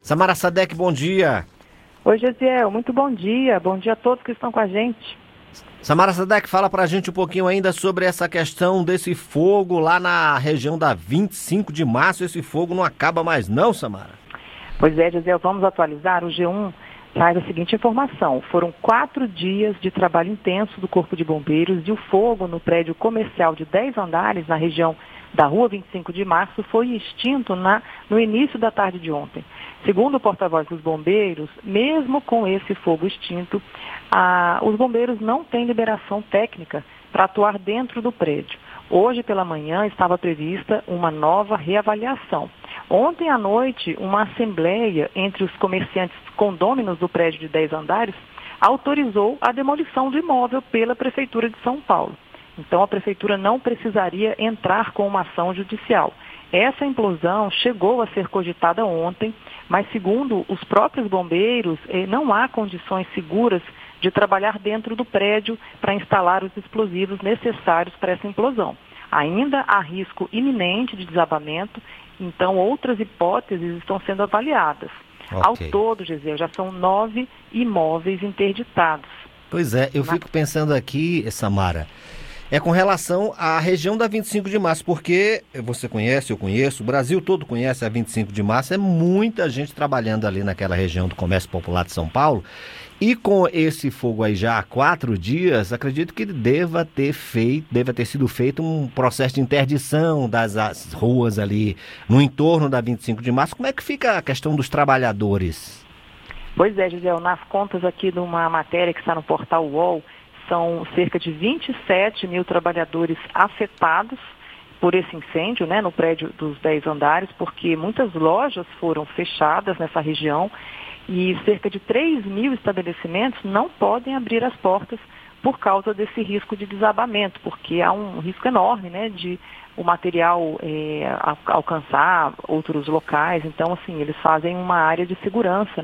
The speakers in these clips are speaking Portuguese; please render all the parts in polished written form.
Samara Sadek, bom dia. Oi, Gesiel, muito bom dia. Bom dia a todos que estão com a gente. Samara Sadek, fala pra gente um pouquinho ainda sobre essa questão desse fogo lá na região da 25 de março. Esse fogo não acaba mais não, Samara? Pois é, Gesiel, vamos atualizar. O G1 traz a seguinte informação. Foram 4 dias de trabalho intenso do Corpo de Bombeiros e o fogo no prédio comercial de 10 andares na região da Rua 25 de Março foi extinto no início da tarde de ontem. Segundo o porta-voz dos bombeiros, mesmo com esse fogo extinto, os bombeiros não têm liberação técnica para atuar dentro do prédio. Hoje pela manhã estava prevista uma nova reavaliação. Ontem à noite, uma assembleia entre os comerciantes condôminos do prédio de 10 andares autorizou a demolição do imóvel pela Prefeitura de São Paulo. Então, a Prefeitura não precisaria entrar com uma ação judicial. Essa implosão chegou a ser cogitada ontem, mas segundo os próprios bombeiros, não há condições seguras de trabalhar dentro do prédio para instalar os explosivos necessários para essa implosão. Ainda há risco iminente de desabamento, então outras hipóteses estão sendo avaliadas. Okay. Ao todo, Gisele, já são 9 imóveis interditados. Pois é, eu fico pensando aqui, Samara, com relação à região da 25 de março, porque você conhece, eu conheço, o Brasil todo conhece a 25 de março, é muita gente trabalhando ali naquela região do comércio popular de São Paulo, e com esse fogo aí já há 4 dias, acredito que deva ter sido feito um processo de interdição das ruas ali no entorno da 25 de março. Como é que fica a questão dos trabalhadores? Pois é, Gisele, nas contas aqui de uma matéria que está no portal UOL, são cerca de 27 mil trabalhadores afetados por esse incêndio, no prédio dos 10 andares, porque muitas lojas foram fechadas nessa região e cerca de 3 mil estabelecimentos não podem abrir as portas por causa desse risco de desabamento, porque há um risco enorme, de o material alcançar outros locais. Então, assim, eles fazem uma área de segurança,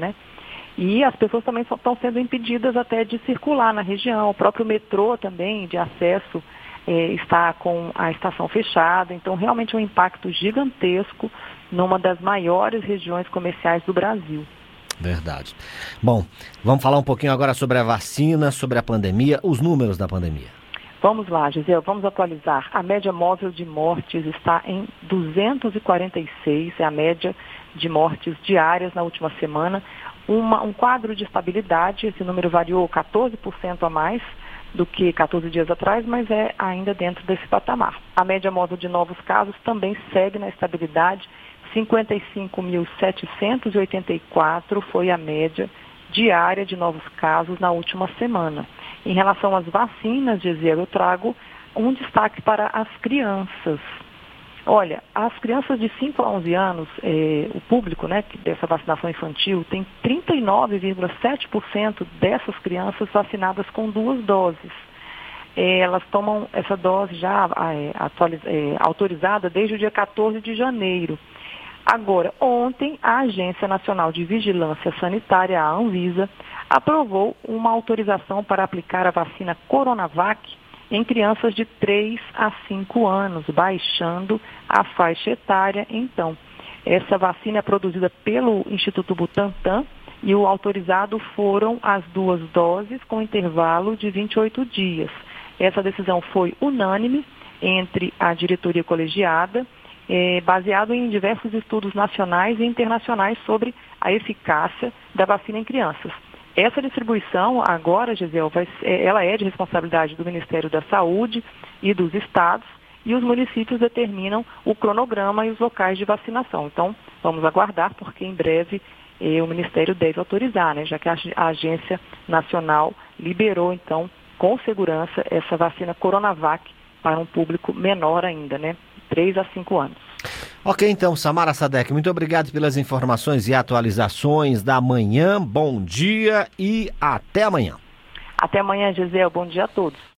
E as pessoas também estão sendo impedidas até de circular na região. O próprio metrô também, de acesso, está com a estação fechada. Então, realmente é um impacto gigantesco numa das maiores regiões comerciais do Brasil. Verdade. Bom, vamos falar um pouquinho agora sobre a vacina, sobre a pandemia, os números da pandemia. Vamos lá, Gisele, vamos atualizar. A média móvel de mortes está em 246, é a média de mortes diárias na última semana. Um quadro de estabilidade, esse número variou 14% a mais do que 14 dias atrás, mas é ainda dentro desse patamar. A média móvel de novos casos também segue na estabilidade, 55.784 foi a média diária de novos casos na última semana. Em relação às vacinas, Gisele, eu trago um destaque para as crianças. Olha, as crianças de 5 a 11 anos, o público dessa vacinação infantil, tem 39,7% dessas crianças vacinadas com 2 doses. Elas tomam essa dose já autorizada desde o dia 14 de janeiro. Agora, ontem, a Agência Nacional de Vigilância Sanitária, a Anvisa, aprovou uma autorização para aplicar a vacina Coronavac em crianças de 3 a 5 anos, baixando a faixa etária. Então, essa vacina é produzida pelo Instituto Butantan e o autorizado foram as 2 doses com intervalo de 28 dias. Essa decisão foi unânime entre a diretoria colegiada, baseado em diversos estudos nacionais e internacionais sobre a eficácia da vacina em crianças. Essa distribuição agora, Gisele, ela é de responsabilidade do Ministério da Saúde e dos estados, e os municípios determinam o cronograma e os locais de vacinação. Então, vamos aguardar, porque em breve o Ministério deve autorizar, já que a Agência Nacional liberou, então, com segurança, essa vacina Coronavac para um público menor ainda, 3 a 5 anos. Ok, então, Samara Sadek, muito obrigado pelas informações e atualizações da manhã. Bom dia e até amanhã. Até amanhã, Gisele. Bom dia a todos.